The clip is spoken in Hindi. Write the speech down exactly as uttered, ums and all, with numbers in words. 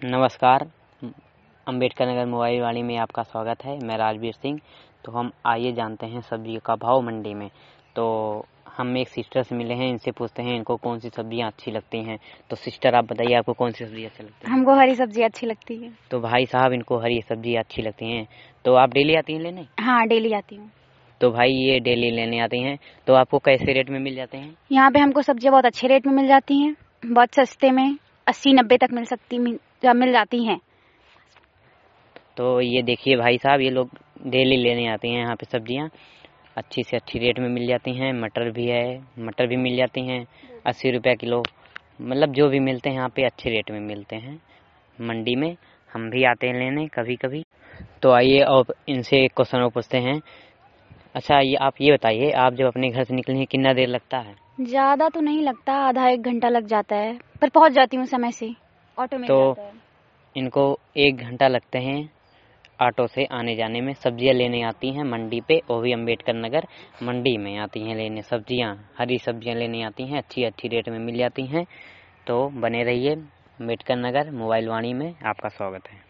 नमस्कार, अम्बेडकर नगर मोबाइल वाणी में आपका स्वागत है। मैं राजवीर सिंह। तो हम आइए जानते हैं सब्जी का भाव मंडी में। तो हम एक सिस्टर से मिले हैं, इनसे पूछते हैं इनको कौन सी सब्जियां अच्छी लगती हैं। तो सिस्टर आप बताइए, आपको कौन सी सब्जी अच्छी लगती है? हमको हरी सब्जी अच्छी लगती है। तो भाई साहब, इनको हरी सब्जी अच्छी लगती हैं। तो आप डेली आती हैं लेने? हाँ, डेली आती हूँ। तो भाई ये डेली लेने आती हैं, तो आपको कैसे रेट में मिल जाते हैं? यहाँ पे हमको सब्जियाँ बहुत अच्छे रेट में मिल जाती हैं, बहुत सस्ते में, अस्सी नब्बे तक मिल सकती मिल, मिल जाती हैं। तो ये देखिए भाई साहब, ये लोग डेली लेने आते हैं यहाँ पे सब्जियाँ, अच्छी से अच्छी रेट में मिल जाती हैं। मटर भी है, मटर भी मिल जाती हैं अस्सी रुपये किलो। मतलब जो भी मिलते हैं यहाँ पे अच्छे रेट में मिलते हैं मंडी में। हम भी आते हैं लेने कभी कभी। तो आइए और इनसे एक क्वेश्चन और पूछते हैं। अच्छा, ये आप ये बताइए, आप जब अपने घर से निकले हैं कितना देर लगता है? ज़्यादा तो नहीं लगता, आधा एक घंटा लग जाता है, पर पहुँच जाती हूँ समय से, ऑटो मिल तो जाता है। इनको एक घंटा लगते हैं ऑटो से आने जाने में। सब्जियां लेने आती हैं मंडी पे, वो भी अम्बेडकर नगर मंडी में आती हैं लेने सब्जियां। हरी सब्जियां लेने आती हैं, अच्छी अच्छी रेट में मिल जाती हैं। तो बने रहिए, अम्बेडकर नगर मोबाइल वाणी में आपका स्वागत है।